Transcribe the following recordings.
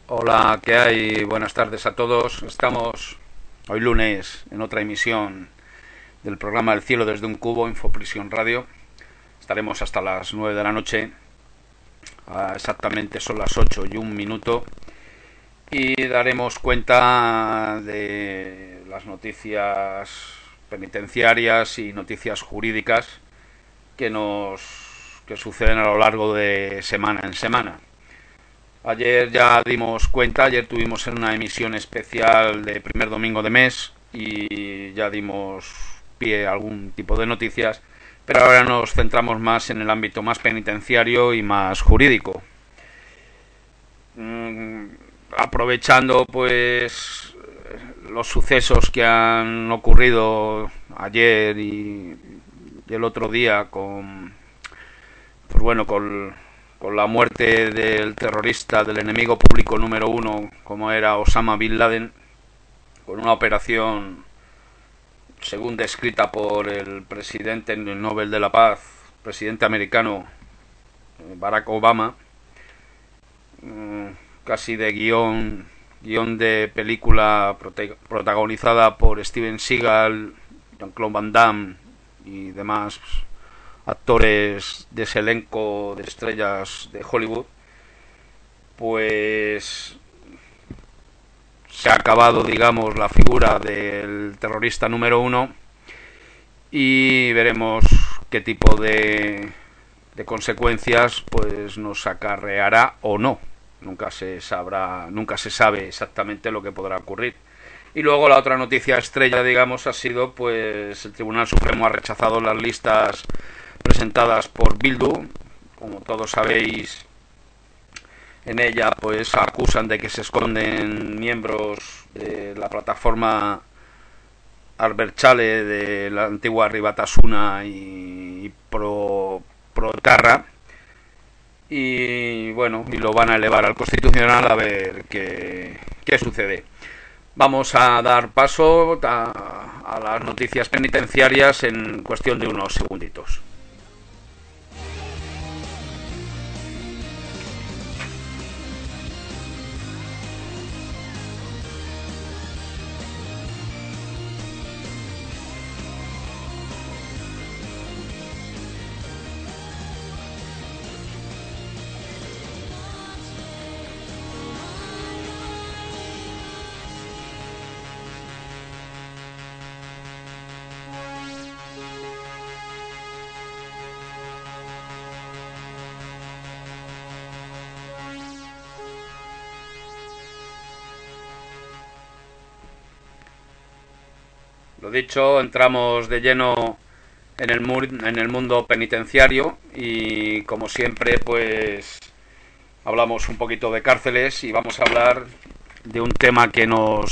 Hola, ¿qué hay? Buenas tardes a todos. Estamos hoy lunes en otra emisión del programa El cielo desde un cubo, Infoprisión Radio. Estaremos hasta las 9 de la noche. Exactamente son las 8:01 y daremos cuenta de las noticias penitenciarias y noticias jurídicas que suceden a lo largo de semana en semana. Ayer ya dimos cuenta, ayer tuvimos una emisión especial de primer domingo de mes y ya dimos pie a algún tipo de noticias, pero ahora nos centramos más en el ámbito más penitenciario y más jurídico. Aprovechando pues los sucesos que han ocurrido ayer y el otro día con la muerte del terrorista, del enemigo público número uno, como era Osama Bin Laden, con una operación, según descrita por el presidente Nobel de la Paz, presidente americano Barack Obama, casi de guión de película protagonizada por Steven Seagal, Jean-Claude Van Damme y demás actores de ese elenco de estrellas de Hollywood. Pues se ha acabado, digamos, la figura del terrorista número uno y veremos qué tipo de consecuencias pues nos acarreará o no. Nunca se sabe exactamente lo que podrá ocurrir. Y luego la otra noticia estrella, digamos, ha sido pues el Tribunal Supremo ha rechazado las listas presentadas por Bildu. Como todos sabéis, en ella pues acusan de que se esconden miembros de la plataforma Abertzale de la antigua Ribatasuna y pro Etarra, y bueno, y lo van a elevar al Constitucional a ver qué sucede. Vamos a dar paso a las noticias penitenciarias en cuestión de unos segunditos. Lo dicho, entramos de lleno en el mundo penitenciario y, como siempre, pues hablamos un poquito de cárceles y vamos a hablar de un tema que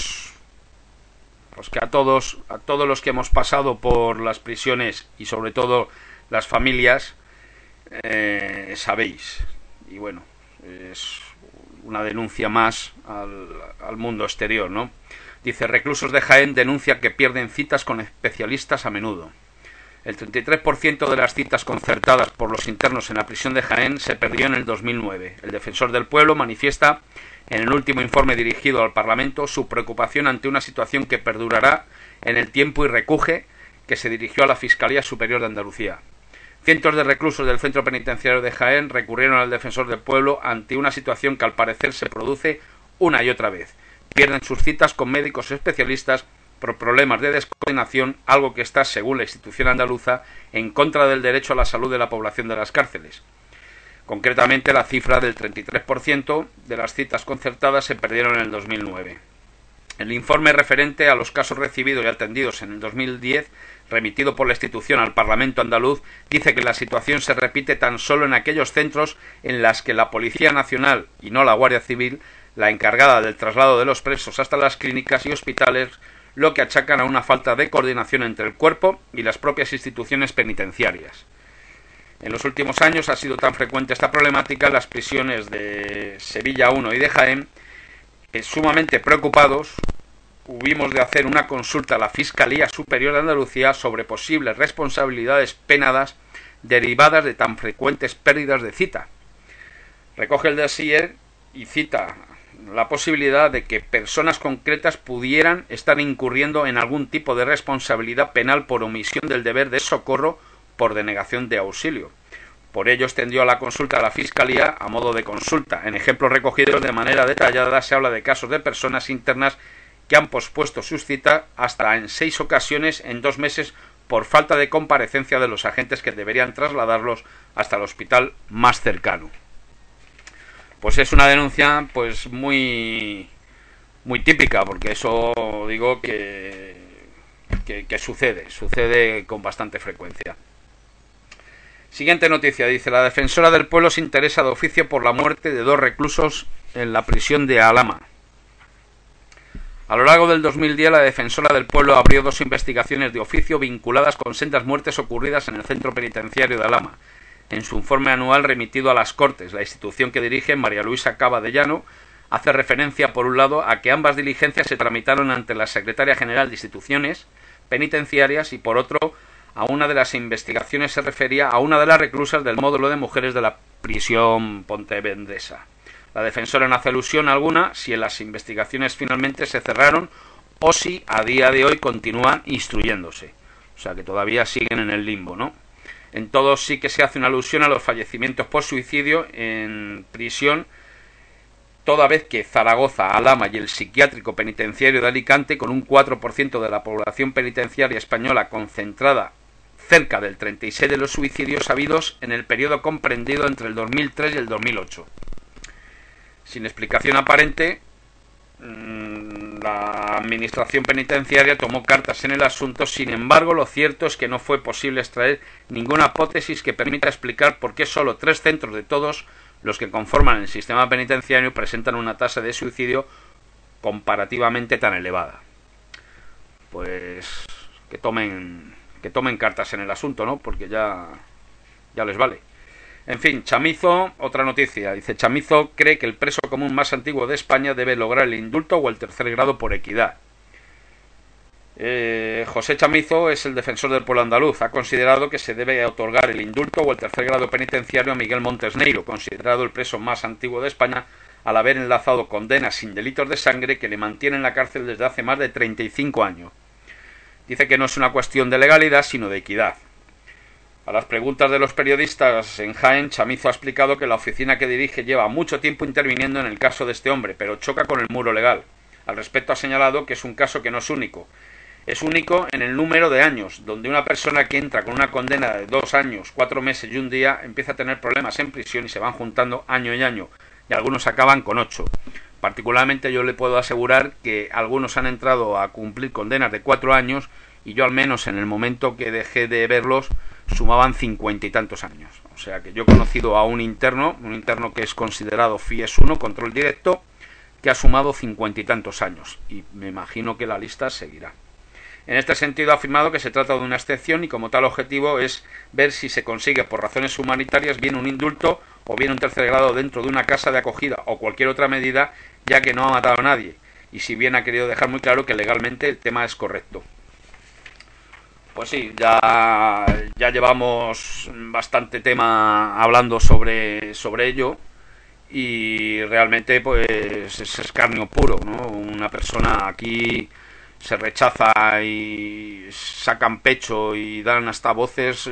que a todos los que hemos pasado por las prisiones y sobre todo las familias sabéis. Y bueno, es una denuncia más al mundo exterior, ¿no? Dice: reclusos de Jaén denuncia que pierden citas con especialistas a menudo. El 33% de las citas concertadas por los internos en la prisión de Jaén se perdió en el 2009. El defensor del pueblo manifiesta en el último informe dirigido al Parlamento su preocupación ante una situación que perdurará en el tiempo y recuje que se dirigió a la Fiscalía Superior de Andalucía. Cientos de reclusos del centro penitenciario de Jaén recurrieron al defensor del pueblo ante una situación que al parecer se produce una y otra vez. Pierden sus citas con médicos especialistas por problemas de descoordinación, algo que está, según la institución andaluza, en contra del derecho a la salud de la población de las cárceles. Concretamente, la cifra del 33% de las citas concertadas se perdieron en el 2009. El informe referente a los casos recibidos y atendidos en el 2010, remitido por la institución al Parlamento andaluz, dice que la situación se repite tan solo en aquellos centros en los que la Policía Nacional y no la Guardia Civil, la encargada del traslado de los presos hasta las clínicas y hospitales, lo que achacan a una falta de coordinación entre el cuerpo y las propias instituciones penitenciarias. En los últimos años ha sido tan frecuente esta problemática en las prisiones de Sevilla 1 y de Jaén que, sumamente preocupados, hubimos de hacer una consulta a la Fiscalía Superior de Andalucía sobre posibles responsabilidades penadas derivadas de tan frecuentes pérdidas de cita. Recoge el dossier y cita la posibilidad de que personas concretas pudieran estar incurriendo en algún tipo de responsabilidad penal por omisión del deber de socorro por denegación de auxilio. Por ello extendió a la consulta a la Fiscalía a modo de consulta. En ejemplos recogidos de manera detallada se habla de casos de personas internas que han pospuesto sus citas hasta en 6 ocasiones en 2 meses por falta de comparecencia de los agentes que deberían trasladarlos hasta el hospital más cercano. Pues es una denuncia pues muy típica, porque eso digo que sucede con bastante frecuencia. Siguiente noticia, dice: la defensora del pueblo se interesa de oficio por la muerte de 2 reclusos en la prisión de Alhama. A lo largo del 2010, la defensora del pueblo abrió 2 investigaciones de oficio vinculadas con sendas muertes ocurridas en el centro penitenciario de Alhama. En su informe anual remitido a las Cortes, la institución que dirige María Luisa Cava de Llano hace referencia, por un lado, a que ambas diligencias se tramitaron ante la Secretaria General de Instituciones Penitenciarias y, por otro, a una de las investigaciones se refería a una de las reclusas del módulo de mujeres de la prisión pontevedresa. La defensora no hace alusión alguna si en las investigaciones finalmente se cerraron o si a día de hoy continúan instruyéndose. O sea que todavía siguen en el limbo, ¿no? En todos sí que se hace una alusión a los fallecimientos por suicidio en prisión, toda vez que Zaragoza, Alhama y el psiquiátrico penitenciario de Alicante, con un 4% de la población penitenciaria española concentrada cerca del 36% de los suicidios habidos en el periodo comprendido entre el 2003 y el 2008. Sin explicación aparente, la administración penitenciaria tomó cartas en el asunto. Sin embargo, lo cierto es que no fue posible extraer ninguna hipótesis que permita explicar por qué solo 3 centros de todos los que conforman el sistema penitenciario presentan una tasa de suicidio comparativamente tan elevada. Pues que tomen cartas en el asunto, ¿no? Porque ya les vale. En fin, Chamizo, otra noticia. Dice: Chamizo cree que el preso común más antiguo de España debe lograr el indulto o el 3er grado por equidad. José Chamizo es el defensor del pueblo andaluz. Ha considerado que se debe otorgar el indulto o el 3er grado penitenciario a Miguel Montes Neiro, considerado el preso más antiguo de España, al haber enlazado condenas sin delitos de sangre que le mantienen en la cárcel desde hace más de 35 años. Dice que no es una cuestión de legalidad, sino de equidad. A las preguntas de los periodistas en Jaén, Chamizo ha explicado que la oficina que dirige lleva mucho tiempo interviniendo en el caso de este hombre, pero choca con el muro legal. Al respecto ha señalado que es un caso que no es único. Es único en el número de años, donde una persona que entra con una condena de 2 años, 4 meses y un día empieza a tener problemas en prisión y se van juntando año y año, y algunos acaban con 8. Particularmente yo le puedo asegurar que algunos han entrado a cumplir condenas de 4 años y yo, al menos en el momento que dejé de verlos, sumaban 50 y tantos años. O sea que yo he conocido a un interno que es considerado FIES 1, control directo, que ha sumado 50 y tantos años, y me imagino que la lista seguirá. En este sentido ha afirmado que se trata de una excepción y como tal objetivo es ver si se consigue por razones humanitarias bien un indulto o bien un 3er grado dentro de una casa de acogida o cualquier otra medida, ya que no ha matado a nadie, y si bien ha querido dejar muy claro que legalmente el tema es correcto. Pues sí, ya llevamos bastante tema hablando sobre ello y realmente pues es escarnio puro, ¿no? Una persona aquí se rechaza y sacan pecho y dan hasta voces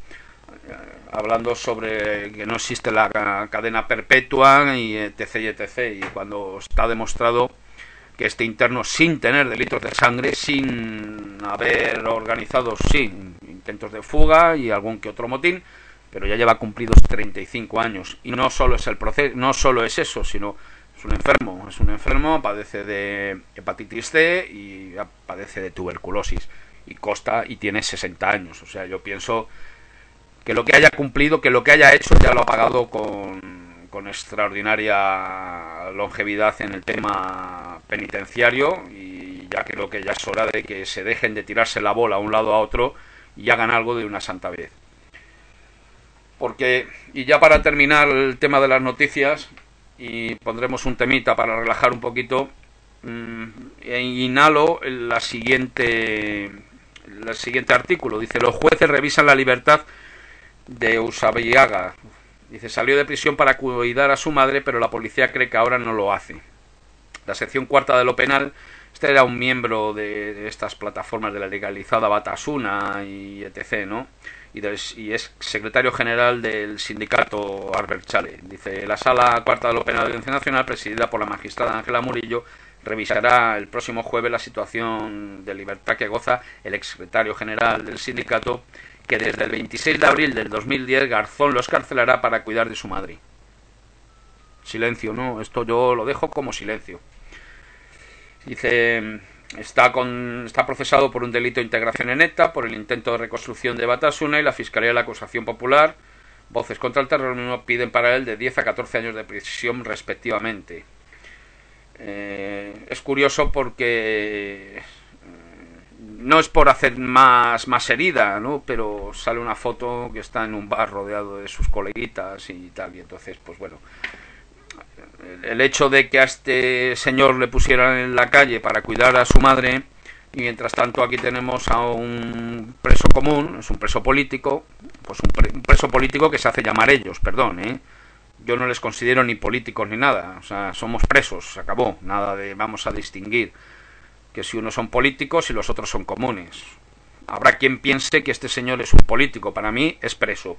hablando sobre que no existe la cadena perpetua y etc. y etc. Y cuando está demostrado que este interno, sin tener delitos de sangre, sin haber organizado, sí, intentos de fuga y algún que otro motín, pero ya lleva cumplidos 35 años. Y no solo es el proceso, no solo es eso, sino es un enfermo, padece de hepatitis C y padece de tuberculosis y tiene 60 años. O sea, yo pienso que lo que haya cumplido, que lo que haya hecho ya lo ha pagado con extraordinaria longevidad en el tema penitenciario, y ya creo que ya es hora de que se dejen de tirarse la bola a un lado a otro y hagan algo de una santa vez. Porque, y ya para terminar el tema de las noticias, y pondremos un temita para relajar un poquito, inhalo el siguiente artículo. Dice: los jueces revisan la libertad de Usabiaga. Dice: salió de prisión para cuidar a su madre, pero la policía cree que ahora no lo hace. La sección cuarta de lo penal, este era un miembro de estas plataformas de la legalizada Batasuna y etc., ¿no? Y es secretario general del sindicato Arberchale. Dice, la sala cuarta de lo penal de la Audiencia Nacional, presidida por la magistrada Ángela Murillo, revisará el próximo jueves la situación de libertad que goza el exsecretario general del sindicato, que desde el 26 de abril del 2010 Garzón lo escarcelará para cuidar de su madre. Silencio, ¿no? Esto yo lo dejo como silencio. Dice, está procesado por un delito de integración en ETA, por el intento de reconstrucción de Batasuna, y la Fiscalía de la Acusación Popular, Voces contra el Terrorismo, piden para él de 10 a 14 años de prisión respectivamente. Es curioso porque no es por hacer más herida, ¿no? Pero sale una foto que está en un bar rodeado de sus coleguitas y tal, y entonces, pues bueno, el hecho de que a este señor le pusieran en la calle para cuidar a su madre, y mientras tanto aquí tenemos a un preso común, es un preso político, pues un preso político que se hace llamar ellos, perdón, yo no les considero ni políticos ni nada, o sea, somos presos, se acabó, nada de vamos a distinguir que si unos son políticos y los otros son comunes. Habrá quien piense que este señor es un político, para mí es preso.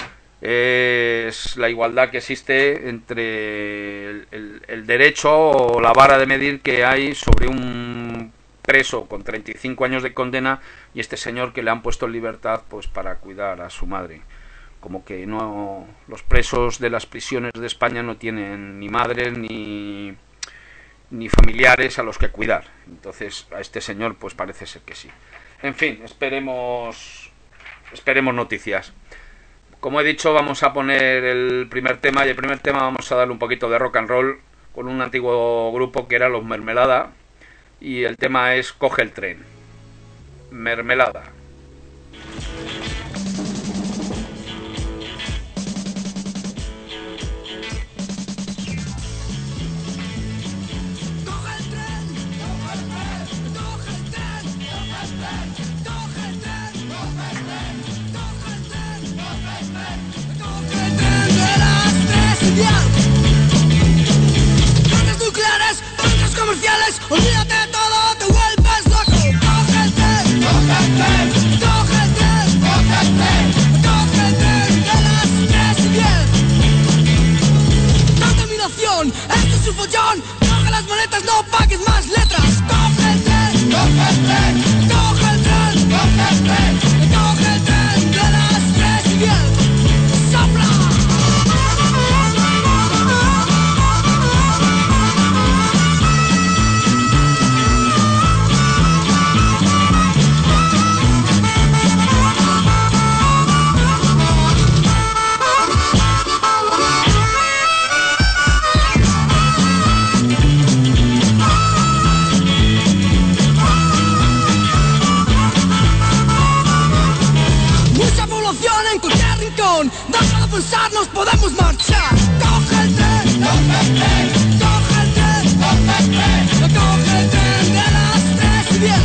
Es la igualdad que existe entre el derecho o la vara de medir que hay sobre un preso con 35 años de condena y este señor que le han puesto en libertad pues para cuidar a su madre. Como que no, los presos de las prisiones de España no tienen ni madres ni familiares a los que cuidar. Entonces a este señor pues parece ser que sí. En fin, esperemos noticias. Como he dicho, vamos a poner el primer tema, y el primer tema vamos a darle un poquito de rock and roll con un antiguo grupo que era Los Mermelada, y el tema es Coge el tren. Mermelada. Plantas nucleares, plantas comerciales, olvídate de todo, te vuelves loco. Coge el tren, coge el tren, coge el tren, coge el tren, coge el tren de las 3:10. Contaminación, esto es un follón, coge las maletas, no pagues más letras. Coge el tren, coge el tren, coge el tren, coge el tren, coge el tren de las 3:10. ¡Sopla! Déjalo pensar, nos podemos marchar. Coge el tren, coge el tren, coge el tren, coge el tren, coge el tren de las 3:10.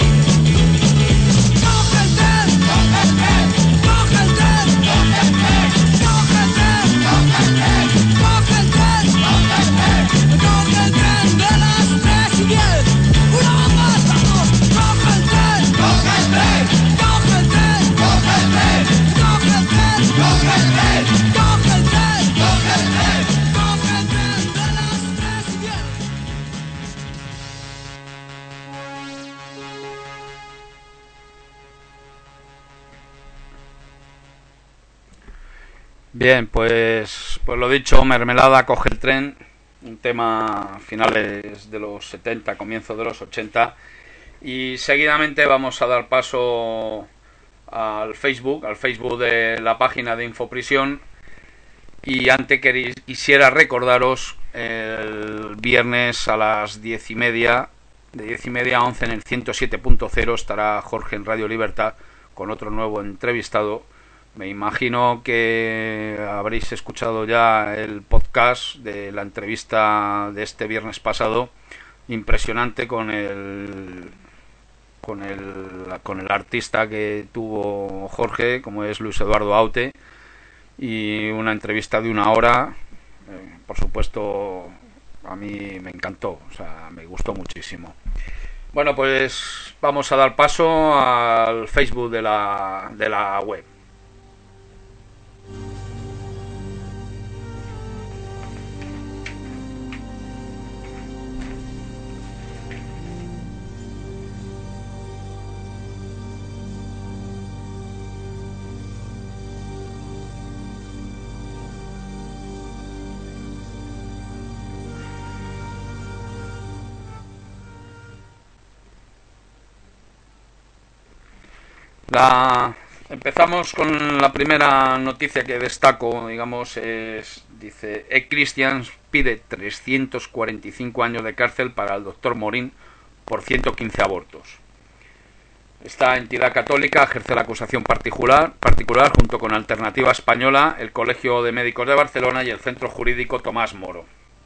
Coge el tren, coge el tren, coge el tren, coge el tren, coge el tren, coge el tren, coge el tren, coge el tren, coge el tren de las 3:10. Una vez más, vamos. Coge el tren, coge el tren, coge el tren, coge el tren, coge el tren. Coge el tren, coge el tren, coge el tren, coge el tren de las 3:10. Bien, pues lo dicho, Mermelada, Coge el tren, un tema finales de los 70, comienzos de los 80, y seguidamente vamos a dar paso al Facebook de la página de Infoprisión. Y antes quisiera recordaros el viernes a las 10:30, de 10:30 a 11 en el 107.0 estará Jorge en Radio Libertad con otro nuevo entrevistado. Me imagino que habréis escuchado ya el podcast de la entrevista de este viernes pasado, impresionante con el artista que tuvo Jorge, como es Luis Eduardo Aute, y una entrevista de 1 hora, por supuesto a mí me encantó, o sea, me gustó muchísimo. Bueno, pues vamos a dar paso al Facebook de la web. Empezamos con la primera noticia que destaco, digamos, dice, Christians pide 345 años de cárcel para el doctor Morín por 115 abortos. Esta entidad católica ejerce la acusación particular junto con Alternativa Española, el Colegio de Médicos de Barcelona y el Centro Jurídico Tomás Moro.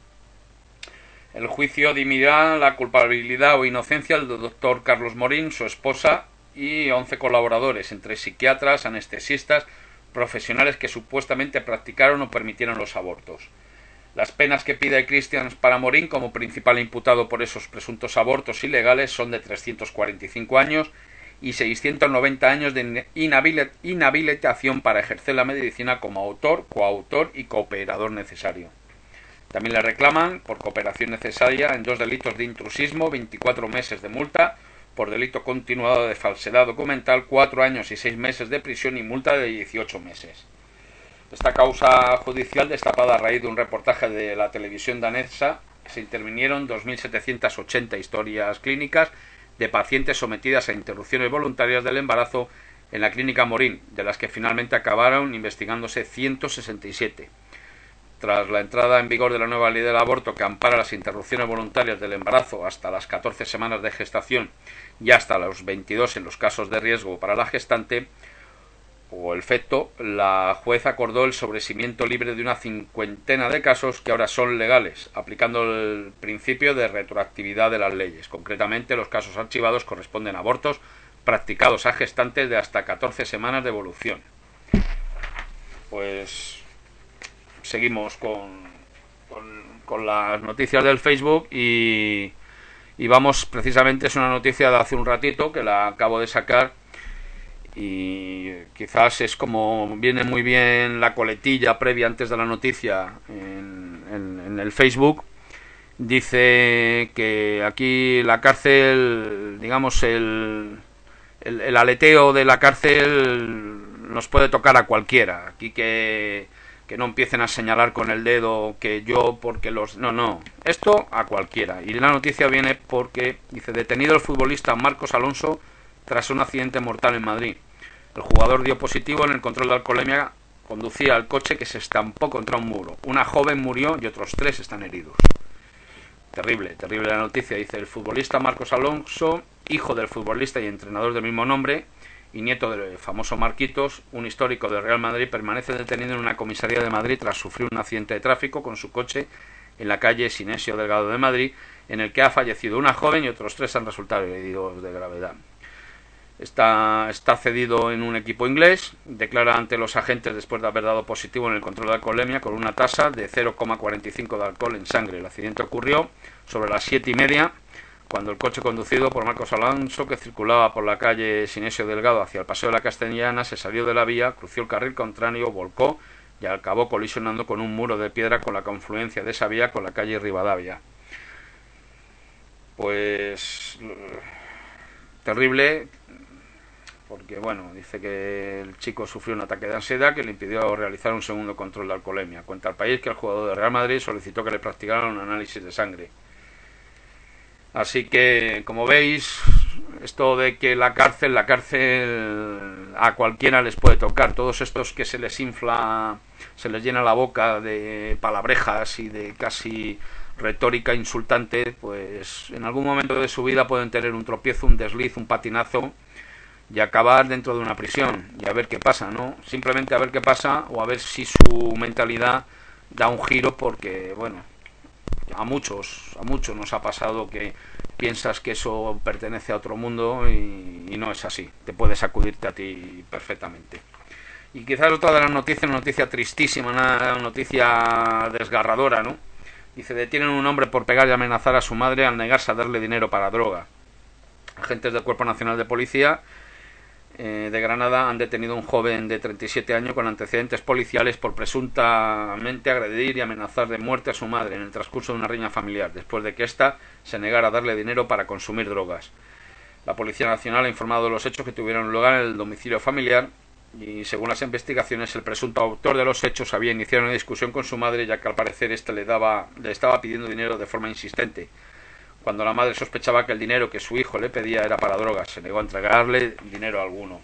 El juicio dirimirá la culpabilidad o inocencia del doctor Carlos Morín, su esposa y 11 colaboradores, entre psiquiatras, anestesistas, profesionales que supuestamente practicaron o permitieron los abortos. Las penas que pide Christians para Morín como principal imputado por esos presuntos abortos ilegales son de 345 años y 690 años de inhabilitación para ejercer la medicina como autor, coautor y cooperador necesario. También le reclaman, por cooperación necesaria, en 2 delitos de intrusismo, 24 meses de multa, por delito continuado de falsedad documental, 4 años y 6 meses de prisión y multa de 18 meses. Esta causa judicial, destapada a raíz de un reportaje de la televisión danesa, se intervinieron 2.780 historias clínicas de pacientes sometidas a interrupciones voluntarias del embarazo en la clínica Morín, de las que finalmente acabaron investigándose 167. Tras la entrada en vigor de la nueva ley del aborto que ampara las interrupciones voluntarias del embarazo hasta las 14 semanas de gestación y hasta los 22 en los casos de riesgo para la gestante o el feto, la juez acordó el sobreseimiento libre de una 50 de casos que ahora son legales, aplicando el principio de retroactividad de las leyes. Concretamente, los casos archivados corresponden a abortos practicados a gestantes de hasta 14 semanas de evolución. Pues seguimos con las noticias del Facebook y vamos, precisamente es una noticia de hace un ratito que la acabo de sacar y quizás es como viene muy bien la coletilla previa antes de la noticia en el Facebook. Dice que aquí la cárcel, digamos, el aleteo de la cárcel nos puede tocar a cualquiera. Aquí que no empiecen a señalar con el dedo que yo porque los... No, esto a cualquiera. Y la noticia viene porque dice, detenido el futbolista Marcos Alonso tras un accidente mortal en Madrid. El jugador dio positivo en el control de alcoholemia, conducía el coche que se estampó contra un muro. Una joven murió y otros 3 están heridos. Terrible la noticia. Dice, el futbolista Marcos Alonso, hijo del futbolista y entrenador del mismo nombre, y nieto del famoso Marquitos, un histórico del Real Madrid, permanece detenido en una comisaría de Madrid tras sufrir un accidente de tráfico con su coche en la calle Sinesio Delgado de Madrid, en el que ha fallecido una joven y otros 3 han resultado heridos de gravedad. Está cedido en un equipo inglés, declara ante los agentes después de haber dado positivo en el control de alcoholemia con una tasa de 0,45 de alcohol en sangre. El accidente ocurrió sobre las 7:30, cuando el coche conducido por Marcos Alonso, que circulaba por la calle Sinesio Delgado hacia el Paseo de la Castellana, se salió de la vía, cruzó el carril contrario, volcó y acabó colisionando con un muro de piedra con la confluencia de esa vía con la calle Rivadavia. Pues terrible, porque bueno, dice que el chico sufrió un ataque de ansiedad que le impidió realizar un segundo control de alcoholemia. Cuenta al país que el jugador de Real Madrid solicitó que le practicaran un análisis de sangre. Así que, como veis, esto de que la cárcel a cualquiera les puede tocar. Todos estos que se les infla, se les llena la boca de palabrejas y de casi retórica insultante, pues en algún momento de su vida pueden tener un tropiezo, un desliz, un patinazo y acabar dentro de una prisión y a ver qué pasa, ¿no? Simplemente a ver qué pasa o a ver si su mentalidad da un giro, porque bueno, a muchos nos ha pasado que piensas que eso pertenece a otro mundo y no es así, te puede sacudirte a ti perfectamente. Y quizás otra de las noticias, una noticia tristísima, una noticia desgarradora, ¿no? Dice, detienen a un hombre por pegar y amenazar a su madre al negarse a darle dinero para droga. Agentes del Cuerpo Nacional de Policía de Granada han detenido a un joven de 37 años con antecedentes policiales por presuntamente agredir y amenazar de muerte a su madre en el transcurso de una riña familiar, después de que ésta se negara a darle dinero para consumir drogas. La Policía Nacional ha informado de los hechos que tuvieron lugar en el domicilio familiar y, según las investigaciones, el presunto autor de los hechos había iniciado una discusión con su madre, ya que al parecer éste le estaba pidiendo dinero de forma insistente. Cuando la madre sospechaba que el dinero que su hijo le pedía era para drogas, se negó a entregarle dinero alguno.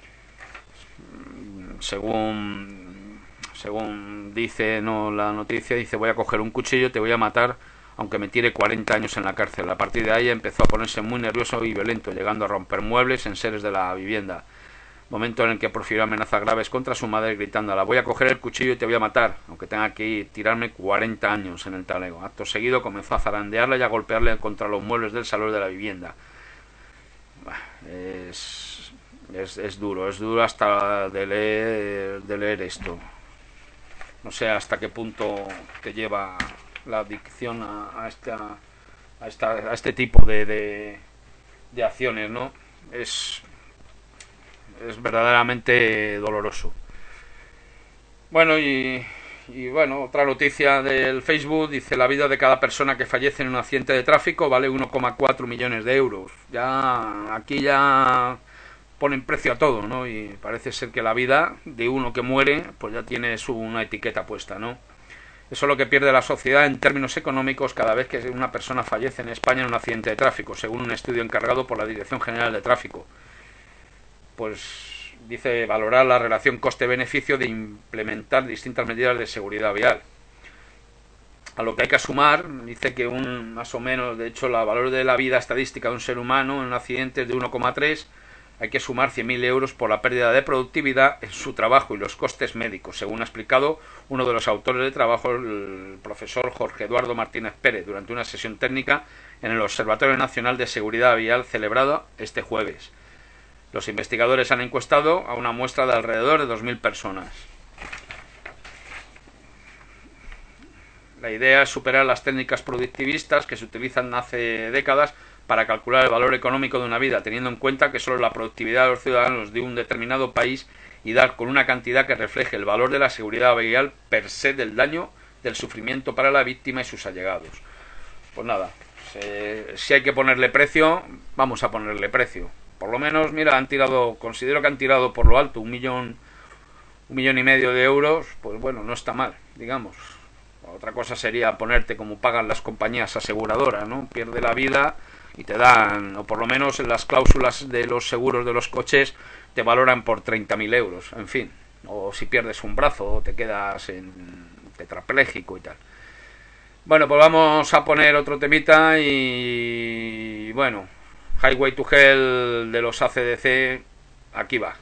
Según dice la noticia, dice, voy a coger un cuchillo, te voy a matar, aunque me tire 40 años en la cárcel. A partir de ahí empezó a ponerse muy nervioso y violento, llegando a romper muebles, enseres de la vivienda. Momento en el que profirió amenazas graves contra su madre, gritándola, voy a coger el cuchillo y te voy a matar, aunque tenga que tirarme 40 años en el talego. Acto seguido comenzó a zarandearla y a golpearle contra los muebles del salón de la vivienda. Es duro hasta de leer esto. No sé hasta qué punto te lleva la adicción a este tipo de acciones, ¿no? Es verdaderamente doloroso. Bueno, y bueno, otra noticia del Facebook dice, la vida de cada persona que fallece en un accidente de tráfico vale 1,4 millones de euros. Aquí ya ponen precio a todo, ¿no? Y parece ser que la vida de uno que muere pues ya tiene una etiqueta puesta, ¿no? Eso es lo que pierde la sociedad en términos económicos cada vez que una persona fallece en España en un accidente de tráfico, según un estudio encargado por la Dirección General de Tráfico. Pues dice, valorar la relación coste-beneficio de implementar distintas medidas de seguridad vial. A lo que hay que sumar, dice que más o menos, de hecho, el valor de la vida estadística de un ser humano en un accidente es de 1,3, hay que sumar 100.000 euros por la pérdida de productividad en su trabajo y los costes médicos, según ha explicado uno de los autores de trabajo, el profesor Jorge Eduardo Martínez Pérez, durante una sesión técnica en el Observatorio Nacional de Seguridad Vial celebrada este jueves. Los investigadores han encuestado a una muestra de alrededor de 2.000 personas. La idea es superar las técnicas productivistas que se utilizan hace décadas para calcular el valor económico de una vida, teniendo en cuenta que solo la productividad de los ciudadanos de un determinado país y dar con una cantidad que refleje el valor de la seguridad vial per se del daño, del sufrimiento para la víctima y sus allegados. Pues nada, si hay que ponerle precio, vamos a ponerle precio. Por lo menos, mira, considero que han tirado por lo alto 1,5 millones de euros, pues bueno, no está mal, digamos. Otra cosa sería ponerte como pagan las compañías aseguradoras, ¿no? Pierde la vida y te dan, o por lo menos en las cláusulas de los seguros de los coches, te valoran por 30.000 euros, en fin. O si pierdes un brazo, o te quedas tetrapléjico y tal. Bueno, pues vamos a poner otro temita y bueno, Highway to Hell de los AC/DC, aquí va.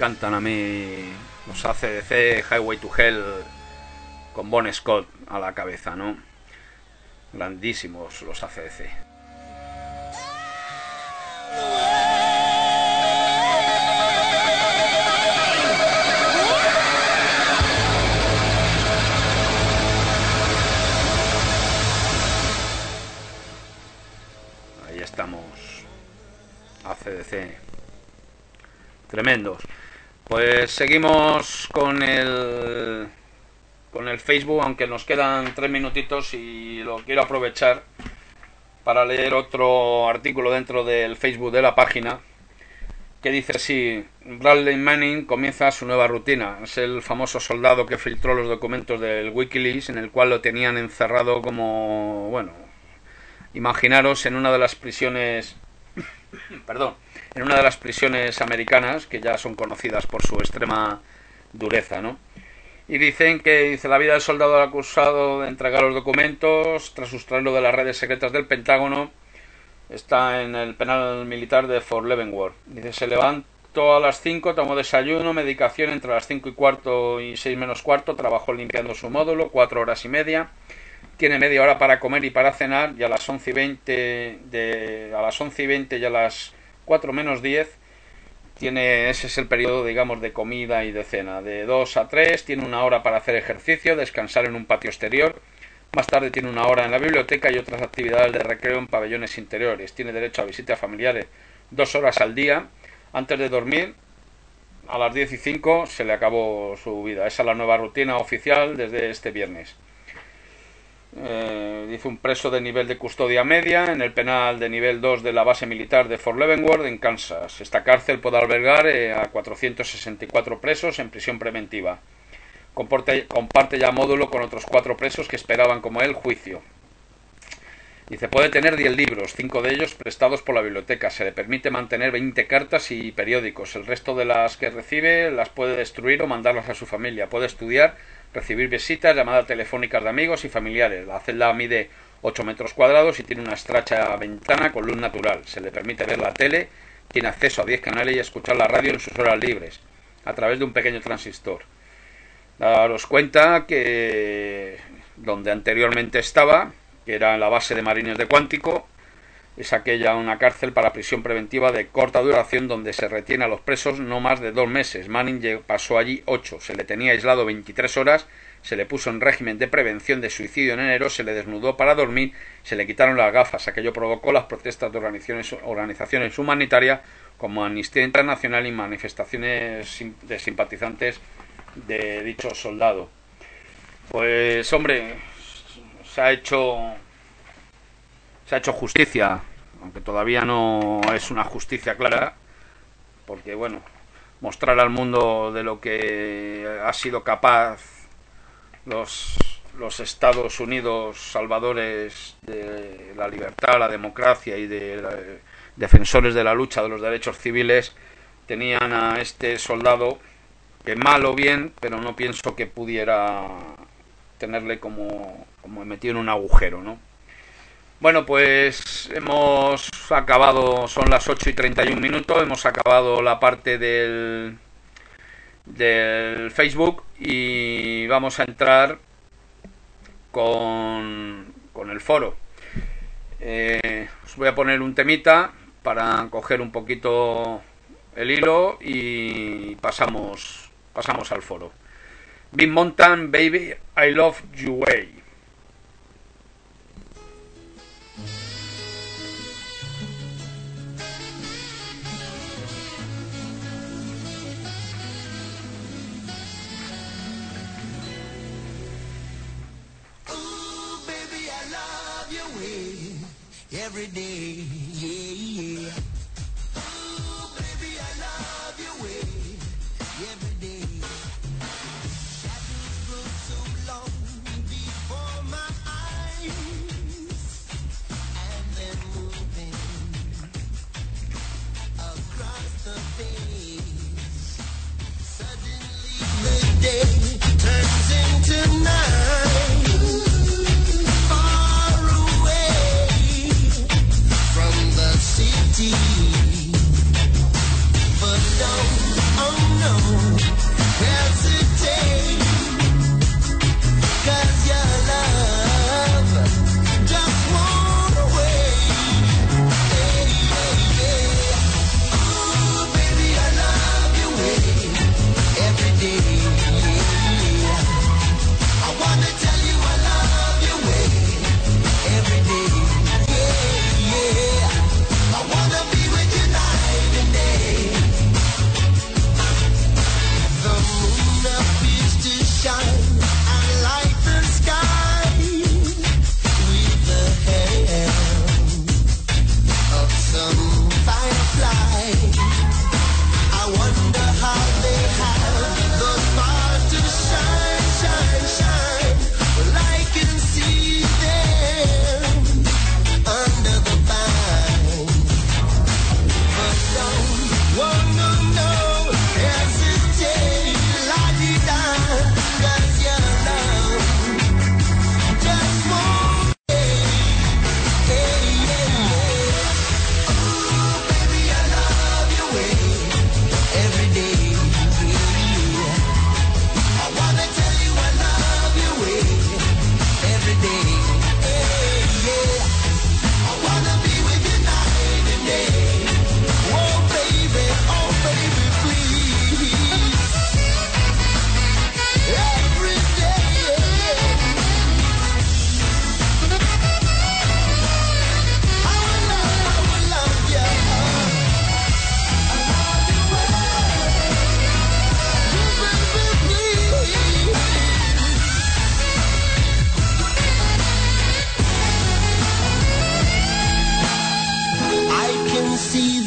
encantan a mí los AC/DC, Highway to Hell, con Bon Scott a la cabeza, ¿no? Grandísimos los AC/DC. Ahí estamos, AC/DC, tremendos. Pues seguimos con el Facebook, aunque nos quedan 3 minutitos y lo quiero aprovechar para leer otro artículo dentro del Facebook de la página que dice así: Bradley Manning comienza su nueva rutina. Es el famoso soldado que filtró los documentos del Wikileaks, en el cual lo tenían encerrado como, bueno, imaginaros en una de las prisiones en una de las prisiones americanas, que ya son conocidas por su extrema dureza, ¿no? Y dicen la vida del soldado acusado de entregar los documentos tras sustraerlo de las redes secretas del Pentágono está en el penal militar de Fort Leavenworth. Dice: se levantó a las 5, tomó desayuno, medicación entre las 5:15 y 6 menos cuarto, trabajó limpiando su módulo 4 horas y media, tiene media hora para comer y para cenar, y a las 11:20 y a las 4 menos 10 ese es el periodo, digamos, de comida y de cena. De 2 a 3 tiene 1 hora para hacer ejercicio, descansar en un patio exterior. Más tarde tiene 1 hora en la biblioteca y otras actividades de recreo en pabellones interiores. Tiene derecho a visitas familiares 2 horas al día. Antes de dormir, a las 10:05 se le acabó su vida. Esa es la nueva rutina oficial desde este viernes. Dice: un preso de nivel de custodia media en el penal de nivel 2 de la base militar de Fort Leavenworth en Kansas. Esta cárcel puede albergar a 464 presos en prisión preventiva. Comparte ya módulo con otros 4 presos que esperaban como él juicio. Dice: puede tener 10 libros, 5 de ellos prestados por la biblioteca. Se le permite mantener 20 cartas y periódicos. El resto de las que recibe las puede destruir o mandarlas a su familia. Puede estudiar, recibir visitas, llamadas telefónicas de amigos y familiares. La celda mide 8 metros cuadrados y tiene una estrecha ventana con luz natural. Se le permite ver la tele, tiene acceso a 10 canales y escuchar la radio en sus horas libres, a través de un pequeño transistor. Daros cuenta que donde anteriormente estaba, que era en la base de Marines de Cuántico, es aquella una cárcel para prisión preventiva de corta duración donde se retiene a los presos no más de 2 meses. Manning pasó allí 8, se le tenía aislado 23 horas, se le puso en régimen de prevención de suicidio en enero, se le desnudó para dormir, se le quitaron las gafas. Aquello provocó las protestas de organizaciones humanitarias como Amnistía Internacional y manifestaciones de simpatizantes de dicho soldado. Pues hombre, se ha hecho justicia, aunque todavía no es una justicia clara, porque bueno, mostrar al mundo de lo que ha sido capaz los Estados Unidos salvadores de la libertad, la democracia y defensores de la lucha de los derechos civiles, tenían a este soldado que mal o bien, pero no pienso que pudiera tenerle como metido en un agujero, ¿no? Bueno, pues hemos acabado, son las 8:31, hemos acabado la parte del Facebook y vamos a entrar con el foro. Os voy a poner un temita para coger un poquito el hilo y pasamos al foro. Big Mountain, Baby, I Love You Way. Every day, yeah, yeah. Oh, baby, I love your way. Every day. Shadows grow so long before my eyes, and they're moving across the face. Suddenly the day turns into night. Far away from the city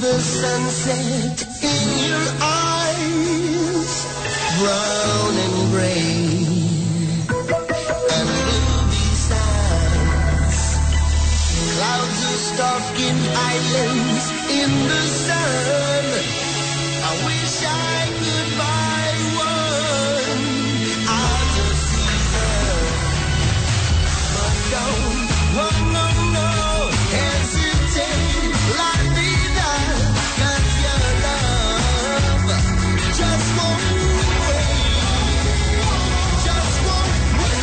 the sunset in your eyes, brown and gray, and blue besides. Clouds are stalking islands in the sun. I wish I could buy one out of season, but don't, oh no, no, hesitate, la vida, 'cause your love just won't wait, just won't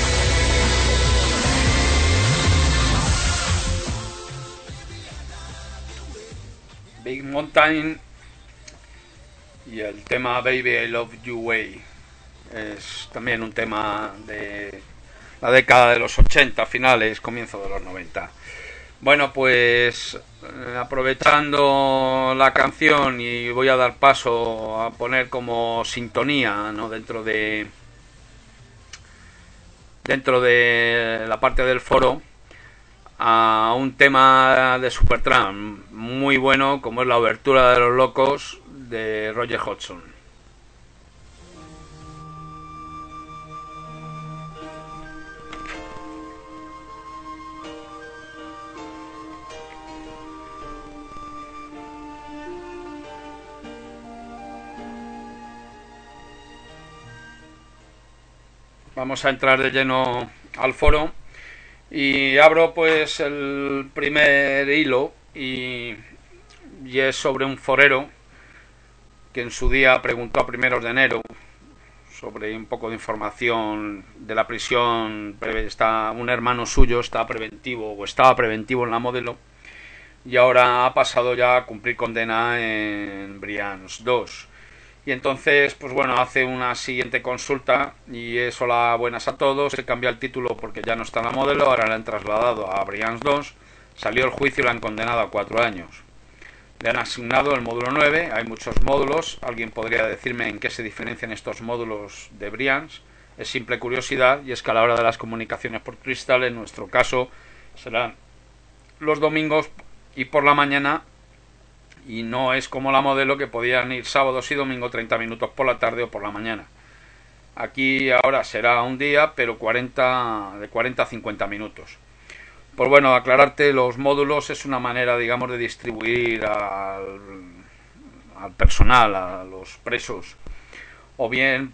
wait. Big Mountain y el tema Baby I Love You Way es también un tema de la década de los 80, finales, comienzo de los 90. Bueno, pues aprovechando la canción, y voy a dar paso a poner como sintonía, ¿no?, dentro de la parte del foro, a un tema de Supertramp muy bueno, como es la obertura de Los Locos de Roger Hodgson. Vamos a entrar de lleno al foro y abro pues el primer hilo y es sobre un forero que en su día preguntó a primeros de enero sobre un poco de información de la prisión. Un hermano suyo estaba preventivo en la Modelo, y ahora ha pasado ya a cumplir condena en Brians 2. Y entonces, pues bueno, hace una siguiente consulta y es: hola, buenas a todos, se cambia el título porque ya no está en la Modelo, ahora la han trasladado a Brians 2, salió el juicio y la han condenado a 4 años. Le han asignado el módulo 9, hay muchos módulos, ¿alguien podría decirme en qué se diferencian estos módulos de Brians? Es simple curiosidad, y es que a la hora de las comunicaciones por cristal, en nuestro caso, serán los domingos y por la mañana, y no es como la Modelo, que podían ir sábados y domingo 30 minutos por la tarde o por la mañana. Aquí ahora será un día, pero de 40 a 50 minutos. Pues bueno, aclararte, los módulos es una manera, digamos, de distribuir al personal, a los presos, o bien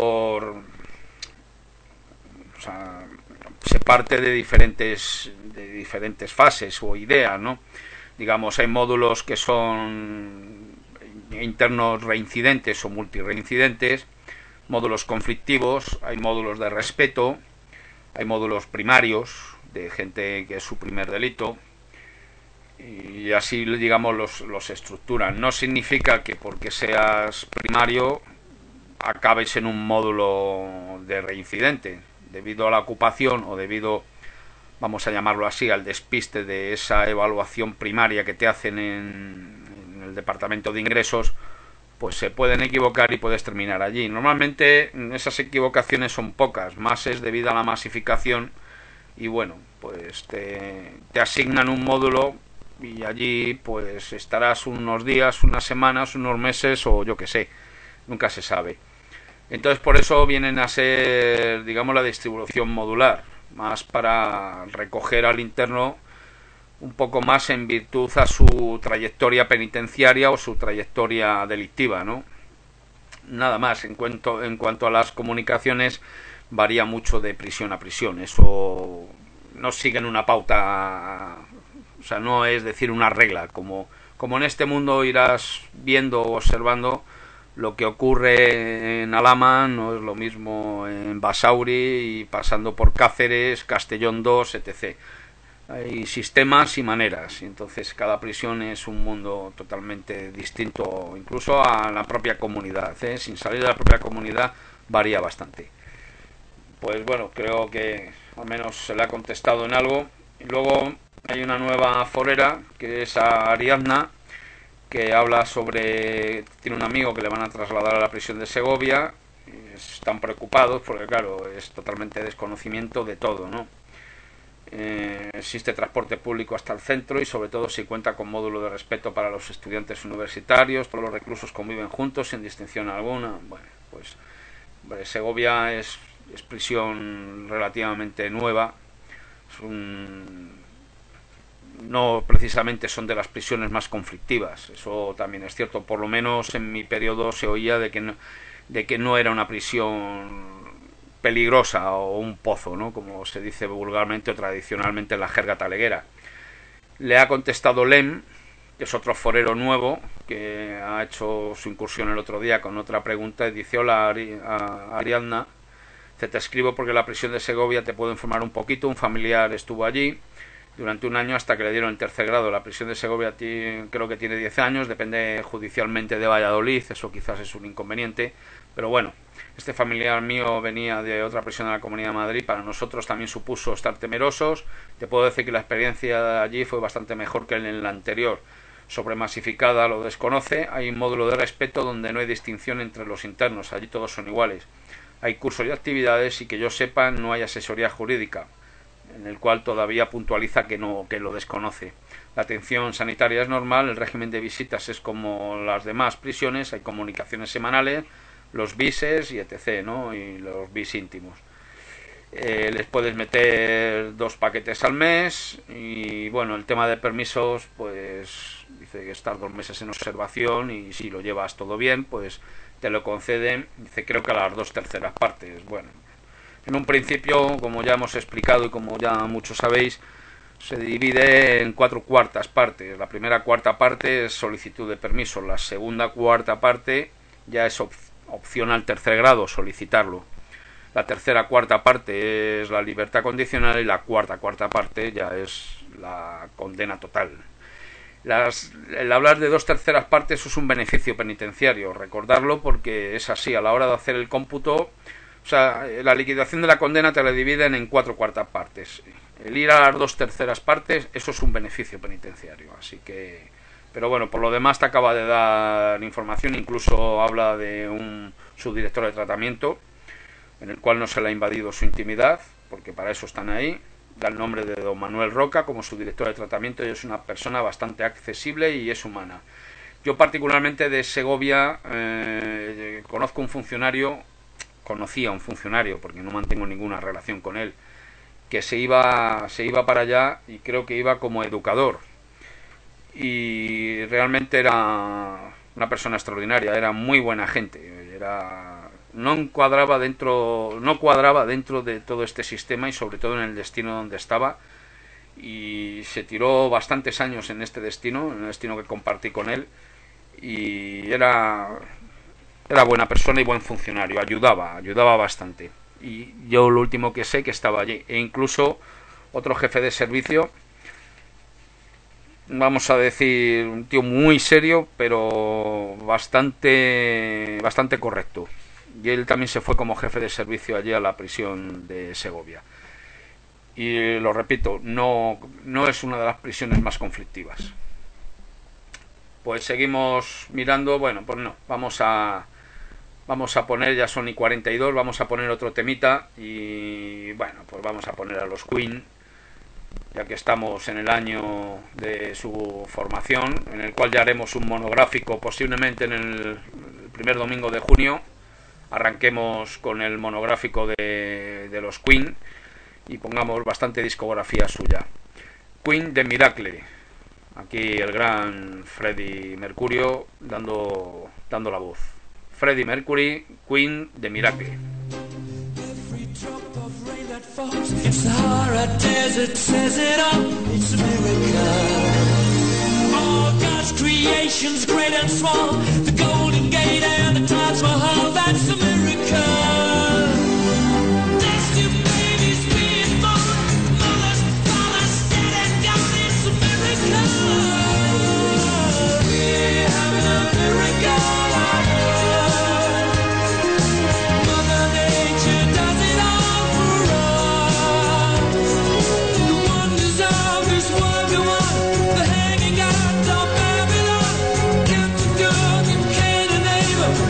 se parte de diferentes fases o ideas, ¿no? Digamos, hay módulos que son internos reincidentes o multireincidentes, módulos conflictivos, hay módulos de respeto, hay módulos primarios de gente que es su primer delito, y así, digamos, los estructuran. No significa que porque seas primario acabes en un módulo de reincidente, debido a la ocupación o debido, vamos a llamarlo así, al despiste de esa evaluación primaria que te hacen en el departamento de ingresos, pues se pueden equivocar y puedes terminar allí. Normalmente esas equivocaciones son pocas, más es debido a la masificación, y bueno, pues te asignan un módulo y allí pues estarás unos días, unas semanas, unos meses o yo qué sé, nunca se sabe. Entonces por eso vienen a ser, digamos, la distribución modular, más para recoger al interno un poco más en virtud a su trayectoria penitenciaria o su trayectoria delictiva, ¿no? Nada más. En cuanto a las comunicaciones, varía mucho de prisión a prisión. Eso no siguen una pauta, o sea, no es decir una regla. Como en este mundo irás viendo o observando, lo que ocurre en Alhama no es lo mismo en Basauri y pasando por Cáceres, Castellón 2, etc. Hay sistemas y maneras, y entonces cada prisión es un mundo totalmente distinto, incluso a la propia comunidad, ¿eh? Sin salir de la propia comunidad varía bastante. Pues bueno, creo que al menos se le ha contestado en algo. Y luego hay una nueva forera, que es a Ariadna, que habla sobre... tiene un amigo que le van a trasladar a la prisión de Segovia, y están preocupados porque claro, es totalmente desconocimiento de todo, ¿no? Existe transporte público hasta el centro y sobre todo si cuenta con módulo de respeto para los estudiantes universitarios. Todos los reclusos conviven juntos sin distinción alguna. Bueno, pues Segovia es prisión relativamente nueva. No precisamente son de las prisiones más conflictivas, eso también es cierto. Por lo menos en mi periodo se oía de que no era una prisión peligrosa o un pozo, ¿no?, como se dice vulgarmente o tradicionalmente en la jerga taleguera. Le ha contestado Lem, que es otro forero nuevo, que ha hecho su incursión el otro día con otra pregunta, y dice: hola Ariadna, te escribo porque la prisión de Segovia te puedo informar un poquito. Un familiar estuvo allí durante un año hasta que le dieron el tercer grado. La prisión de Segovia creo que tiene 10 años, depende judicialmente de Valladolid, eso quizás es un inconveniente, pero bueno, este familiar mío venía de otra prisión de la Comunidad de Madrid. Para nosotros también supuso estar temerosos. Te puedo decir que la experiencia allí fue bastante mejor que en la anterior. Sobremasificada lo desconoce. Hay un módulo de respeto donde no hay distinción entre los internos, allí todos son iguales. Hay cursos y actividades y que yo sepa no hay asesoría jurídica, en el cual todavía puntualiza que lo desconoce. La atención sanitaria es normal, el régimen de visitas es como las demás prisiones, hay comunicaciones semanales, los bises y etc., ¿no?, y los bis íntimos. Les puedes meter 2 paquetes al mes y bueno, el tema de permisos, pues dice que estar 2 meses en observación y si lo llevas todo bien, pues te lo conceden, dice, creo que a las 2/3 partes. Bueno, en un principio, como ya hemos explicado y como ya muchos sabéis, se divide en 4/4 partes. La primera 1/4 parte es solicitud de permiso, la segunda 1/4 parte ya es opción al tercer grado solicitarlo. La tercera 1/4 parte es la libertad condicional y la 4/4 parte ya es la condena total. El hablar de 2/3 partes es un beneficio penitenciario, recordarlo porque es así. A la hora de hacer el cómputo, o sea, la liquidación de la condena te la dividen en 4/4 partes. El ir a las 2/3 partes, eso es un beneficio penitenciario, así que... Pero bueno, por lo demás te acaba de dar información, incluso habla de un subdirector de tratamiento, en el cual no se le ha invadido su intimidad, porque para eso están ahí. Da el nombre de don Manuel Roca como subdirector de tratamiento y es una persona bastante accesible y es humana. Yo particularmente de Segovia conocía a un funcionario, porque no mantengo ninguna relación con él, que se iba para allá y creo que iba como educador. Y realmente era una persona extraordinaria, era muy buena gente, no cuadraba dentro de todo este sistema y sobre todo en el destino donde estaba, y se tiró bastantes años en este destino, en el destino que compartí con él, y era buena persona y buen funcionario, ayudaba bastante. Y yo lo último que sé que estaba allí, e incluso otro jefe de servicio, vamos a decir, un tío muy serio, pero bastante correcto. Y él también se fue como jefe de servicio allí a la prisión de Segovia. Y lo repito, no es una de las prisiones más conflictivas. Pues seguimos mirando. Bueno, pues no, vamos a poner, ya son y 42, vamos a poner otro temita. Y bueno, pues vamos a poner a los Queen, ya que estamos en el año de su formación, en el cual ya haremos un monográfico posiblemente en el primer domingo de junio. Arranquemos con el monográfico de los Queen y pongamos bastante discografía suya. Queen de Miracle, aquí el gran Freddie Mercury dando la voz. Freddie Mercury, Queen de Miracle. In Sahara Desert says it all, it's a miracle. All God's creations, great and small, the Golden Gate and the Taj Mahal, that's a miracle. That's two babies being born, mothers, fathers, dead and gone, it's a miracle. We're having a miracle on earth. Mother Nature does it all for us. The wonders of this world go on, the hanging out of Babylon, Captain Cook and Cain and Abel,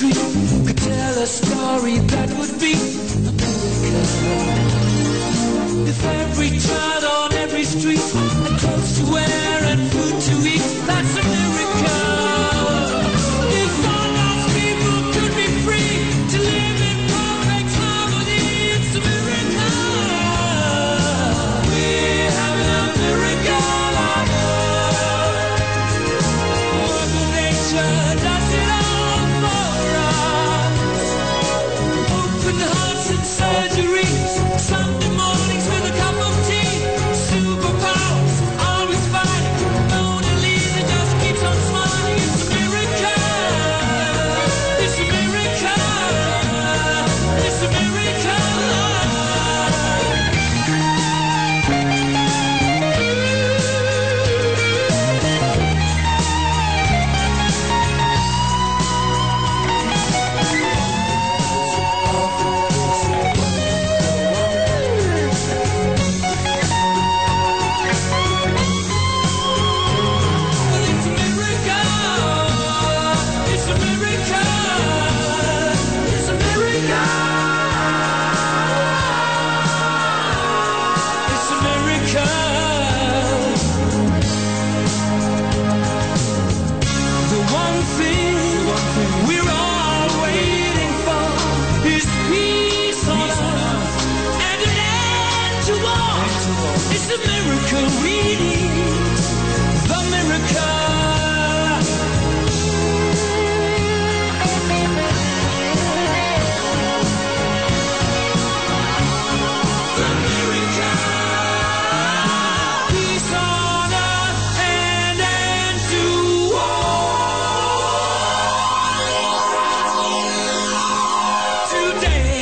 street could tell a story that would be America. If every child on every street had clothes to wear and food to eat, that's America. If all those people could be free to live in perfect harmony, it's America. We have an America on earth. Mother Nature does it all for us. Open hearts and surgeries, Sunday mornings with a cup of tea. Superpowers, always fighting. Mona Lisa just keeps on smiling. It's America. It's America. It's America. It's America. It's America. It's America. It's America. The one thing we're all waiting for is peace on earth and an end to war. It's America we need. The America. Peace on earth and end to war. Today.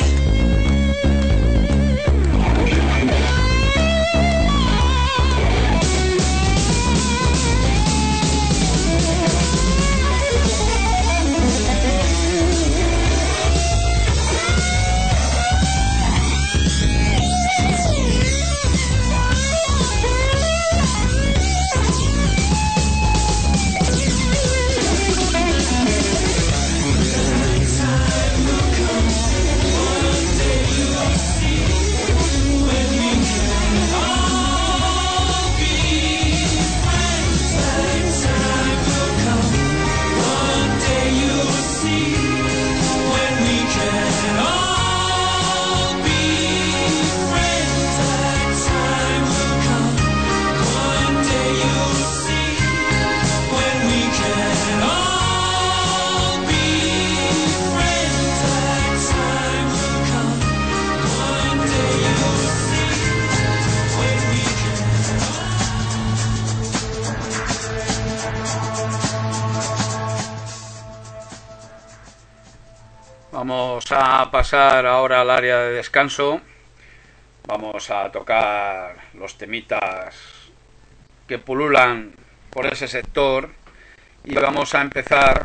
Vamos a pasar ahora al área de descanso. Vamos a tocar los temitas que pululan por ese sector y vamos a empezar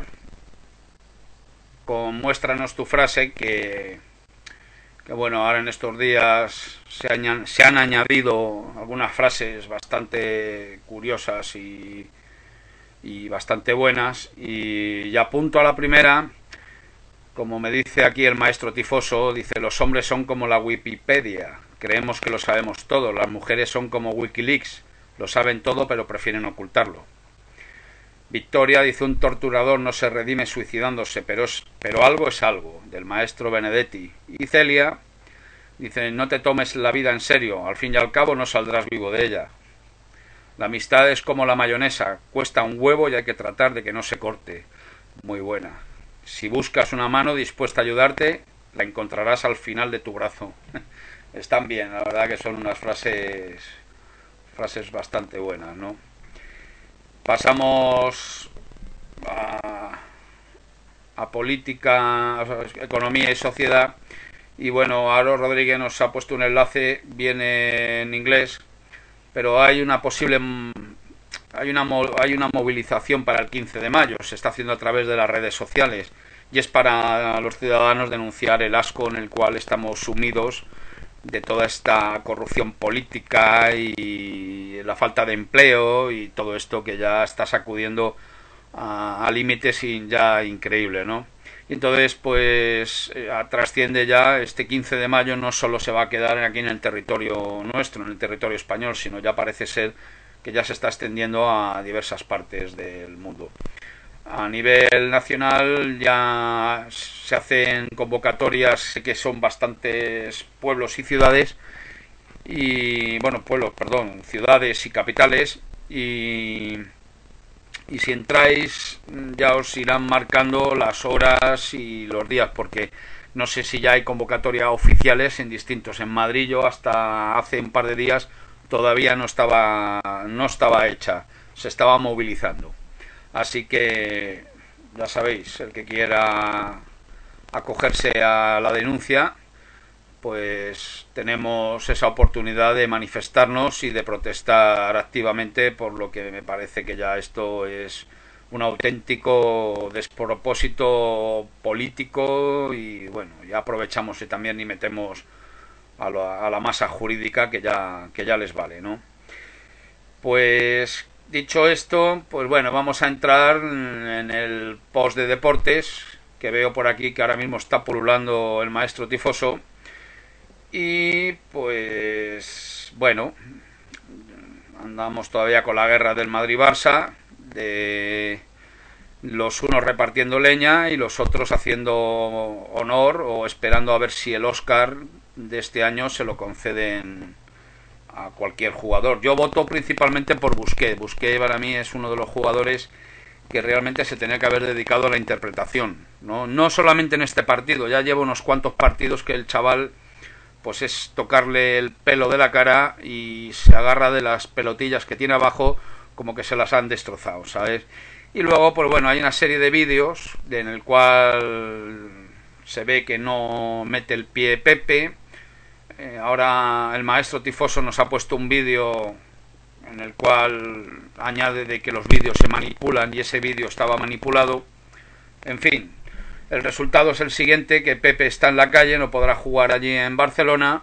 con Muéstranos tu frase, que bueno, ahora en estos días se han añadido algunas frases bastante curiosas y bastante buenas, y ya apunto a la primera. Como me dice aquí el maestro Tifoso, dice: los hombres son como la Wikipedia, creemos que lo sabemos todo. Las mujeres son como Wikileaks, lo saben todo pero prefieren ocultarlo. Victoria dice: un torturador no se redime suicidándose, pero algo es algo, del maestro Benedetti. Y Celia dice: no te tomes la vida en serio, al fin y al cabo no saldrás vivo de ella. La amistad es como la mayonesa, cuesta un huevo y hay que tratar de que no se corte. Muy buena. Si buscas una mano dispuesta a ayudarte, la encontrarás al final de tu brazo. Están bien, la verdad que son unas frases bastante buenas, ¿no? Pasamos a política, economía y sociedad. Y bueno, Aro Rodríguez nos ha puesto un enlace, viene en inglés, pero hay una movilización para el 15 de mayo, se está haciendo a través de las redes sociales, y es para los ciudadanos denunciar el asco en el cual estamos sumidos de toda esta corrupción política y la falta de empleo y todo esto que ya está sacudiendo a límites ya increíbles, ¿no? Entonces, pues trasciende ya este 15 de mayo, no solo se va a quedar aquí en el territorio nuestro, en el territorio español, sino ya parece ser que ya se está extendiendo a diversas partes del mundo. A nivel nacional ya se hacen convocatorias, sé que son bastantes pueblos y ciudades, y bueno, pueblos, perdón, ciudades y capitales, y si entráis ya os irán marcando las horas y los días, porque no sé si ya hay convocatorias oficiales en distintos. En Madrid yo hasta hace un par de días todavía no estaba hecha, se estaba movilizando. Así que ya sabéis, el que quiera acogerse a la denuncia, pues tenemos esa oportunidad de manifestarnos y de protestar activamente, por lo que me parece que ya esto es un auténtico despropósito político, y bueno, ya aprovechamos y también y metemos a la masa jurídica que ya les vale, ¿no? Pues dicho esto, pues bueno, vamos a entrar en el post de deportes, que veo por aquí que ahora mismo está pululando el maestro tifoso. Y pues bueno, andamos todavía con la guerra del Madrid-Barça, de los unos repartiendo leña y los otros haciendo honor o esperando a ver si el Oscar de este año se lo conceden a cualquier jugador. Yo voto principalmente por Busquets. Busquets para mí es uno de los jugadores que realmente se tenía que haber dedicado a la interpretación, no solamente en este partido, ya lleva unos cuantos partidos que el chaval pues es tocarle el pelo de la cara y se agarra de las pelotillas que tiene abajo como que se las han destrozado, ¿sabes? Y luego, pues bueno, hay una serie de vídeos en el cual se ve que no mete el pie Pepe. Ahora el maestro tifoso nos ha puesto un vídeo en el cual añade de que los vídeos se manipulan y ese vídeo estaba manipulado. En fin, el resultado es el siguiente, que Pepe está en la calle, no podrá jugar allí en Barcelona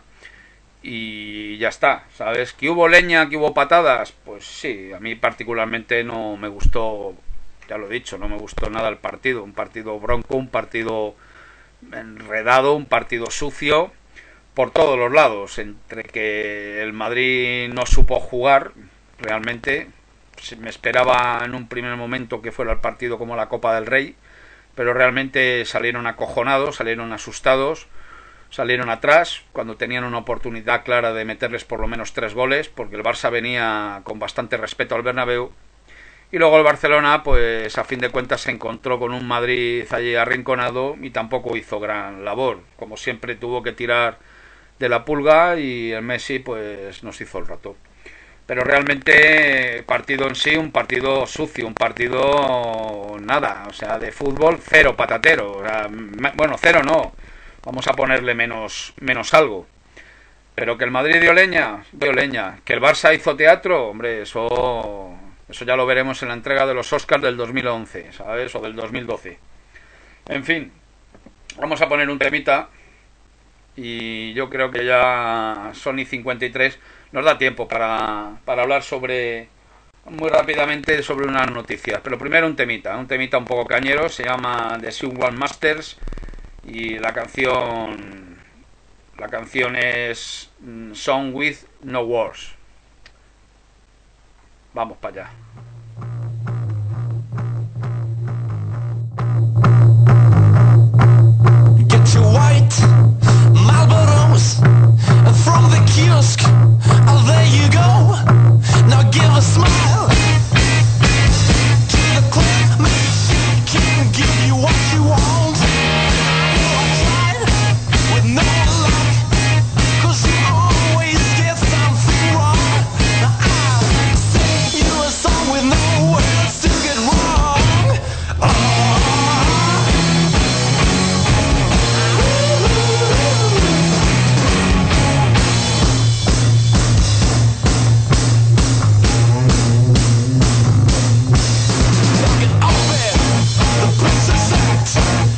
y ya está, ¿sabes? ¿Que hubo leña, que hubo patadas? Pues sí, a mí particularmente no me gustó, ya lo he dicho, no me gustó nada el partido. Un partido bronco, un partido enredado, un partido sucio por todos los lados, entre que el Madrid no supo jugar realmente. Me esperaba en un primer momento que fuera el partido como la Copa del Rey, pero realmente salieron acojonados, salieron asustados, salieron atrás cuando tenían una oportunidad clara de meterles por lo menos 3 goles, porque el Barça venía con bastante respeto al Bernabéu, y luego el Barcelona pues a fin de cuentas se encontró con un Madrid allí arrinconado y tampoco hizo gran labor, como siempre tuvo que tirar de la pulga y el Messi pues nos hizo el rato. Pero realmente partido en sí, un partido sucio, un partido nada, o sea, de fútbol cero patatero, o sea, bueno, cero no, vamos a ponerle menos algo. Pero que el Madrid dio leña, que el Barça hizo teatro, hombre, eso ya lo veremos en la entrega de los Oscars del 2011, ¿sabes? O del 2012. En fin, vamos a poner un temita y yo creo que ya son y 53. Nos da tiempo para hablar muy rápidamente sobre unas noticias. Pero primero un temita un poco cañero. Se llama The Sun Masters y la canción es Song with No Words. Vamos para allá. Get your white Marlboros from the kiosk. Oh, there you go. Now give a smile to the clock machine. Can't give you what you want. I tried with no luck, 'cause you always get something wrong. I'll sing you a song with no words to get wrong. The princess act.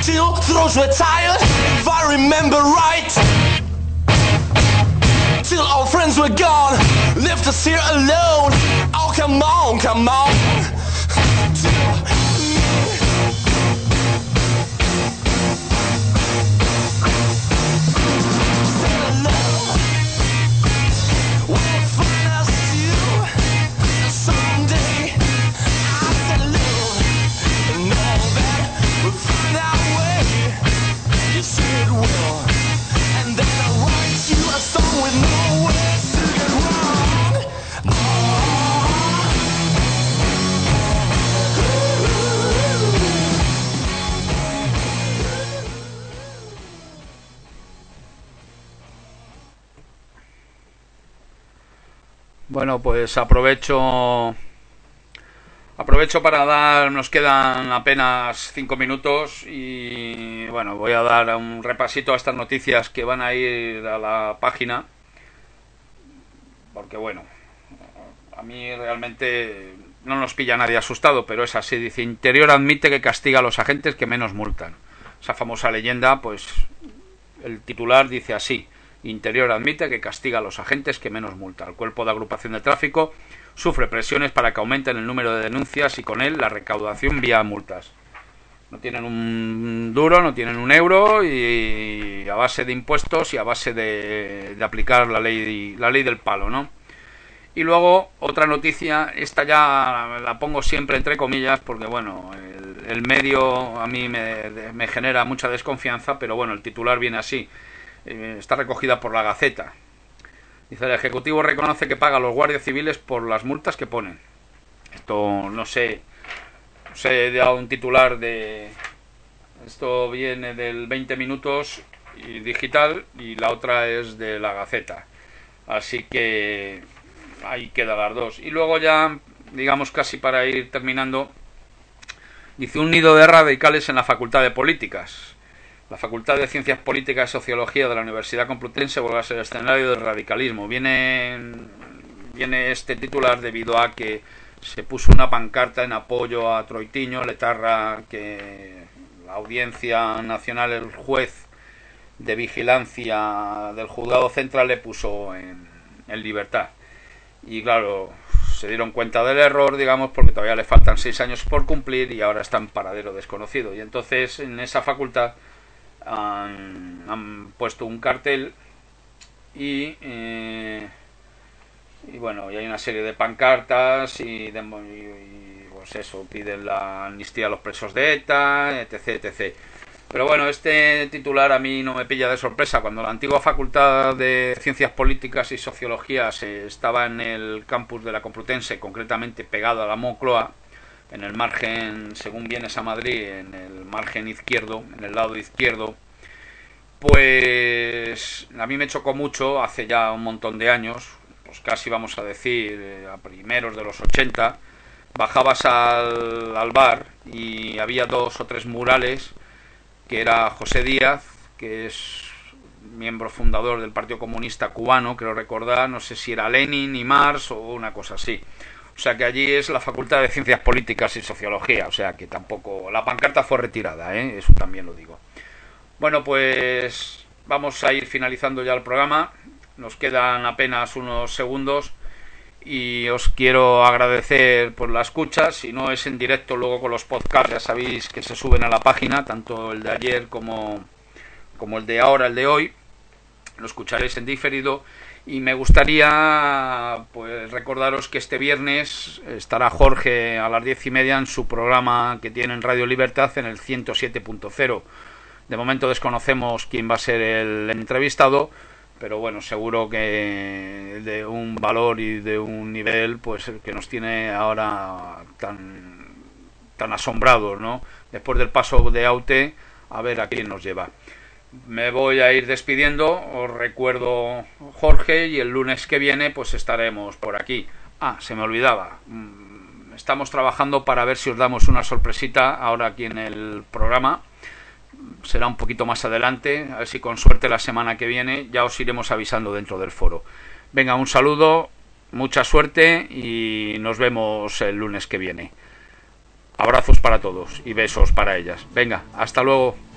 till throats were tired, if I remember right. Till our friends were gone, left us here alone. Oh, come on, come on. Bueno, pues aprovecho para dar, nos quedan apenas 5 minutos y bueno, voy a dar un repasito a estas noticias que van a ir a la página, porque bueno, a mí realmente no nos pilla nadie asustado, pero es así. Dice: Interior admite que castiga a los agentes que menos multan. Esa famosa leyenda, pues el titular dice así: Interior admite que castiga a los agentes que menos multan. El Cuerpo de Agrupación de Tráfico sufre presiones para que aumenten el número de denuncias y con él la recaudación vía multas. No tienen un duro, no tienen un euro y a base de impuestos y a base de aplicar la ley del palo, ¿no? Y luego otra noticia, esta ya la pongo siempre entre comillas porque bueno, el medio a mí me genera mucha desconfianza, pero bueno, el titular viene así. Está recogida por la Gaceta. Dice: el Ejecutivo reconoce que paga a los guardias civiles por las multas que ponen. Esto no sé da un titular de... Esto viene del 20 minutos y digital y la otra es de la Gaceta. Así que ahí quedan las dos. Y luego ya, digamos casi para ir terminando, dice: un nido de radicales en la Facultad de Políticas. La Facultad de Ciencias Políticas y Sociología de la Universidad Complutense vuelve a ser escenario del radicalismo. Viene este titular debido a que se puso una pancarta en apoyo a Troitiño Letarra, que la Audiencia Nacional, el juez de vigilancia del Juzgado Central, le puso en libertad. Y claro, se dieron cuenta del error, digamos, porque todavía le faltan 6 años por cumplir y ahora está en paradero desconocido. Y entonces en esa facultad han puesto un cartel y bueno, y hay una serie de pancartas y pues eso, piden la amnistía a los presos de ETA, etc. Pero bueno, este titular a mí no me pilla de sorpresa. Cuando la antigua Facultad de Ciencias Políticas y Sociología estaba en el campus de la Complutense, concretamente pegado a la Moncloa, en el margen, según vienes a Madrid, en el margen izquierdo, en el lado izquierdo, pues a mí me chocó mucho hace ya un montón de años, pues casi vamos a decir a primeros de los 80, bajabas al bar y había 2 o 3 murales, que era José Díaz, que es miembro fundador del Partido Comunista Cubano, creo recordar, no sé si era Lenin y Marx o una cosa así. O sea que allí es la Facultad de Ciencias Políticas y Sociología, o sea que tampoco... La pancarta fue retirada, eso también lo digo. Bueno, pues vamos a ir finalizando ya el programa. Nos quedan apenas unos segundos y os quiero agradecer por la escucha. Si no es en directo, luego con los podcasts ya sabéis que se suben a la página, tanto el de ayer como el de ahora, el de hoy. Lo escucharéis en diferido. Y me gustaría pues recordaros que este viernes estará Jorge a las 10:30 en su programa que tiene en Radio Libertad en el 107.0. De momento desconocemos quién va a ser el entrevistado, pero bueno, seguro que de un valor y de un nivel pues que nos tiene ahora tan asombrados, ¿no? Después del paso de Aute, a ver a quién nos lleva. Me voy a ir despidiendo, os recuerdo Jorge, y el lunes que viene pues estaremos por aquí. Se me olvidaba, estamos trabajando para ver si os damos una sorpresita ahora aquí en el programa. Será un poquito más adelante, a ver si con suerte la semana que viene ya os iremos avisando dentro del foro. Venga, un saludo, mucha suerte y nos vemos el lunes que viene. Abrazos para todos y besos para ellas. Venga, hasta luego.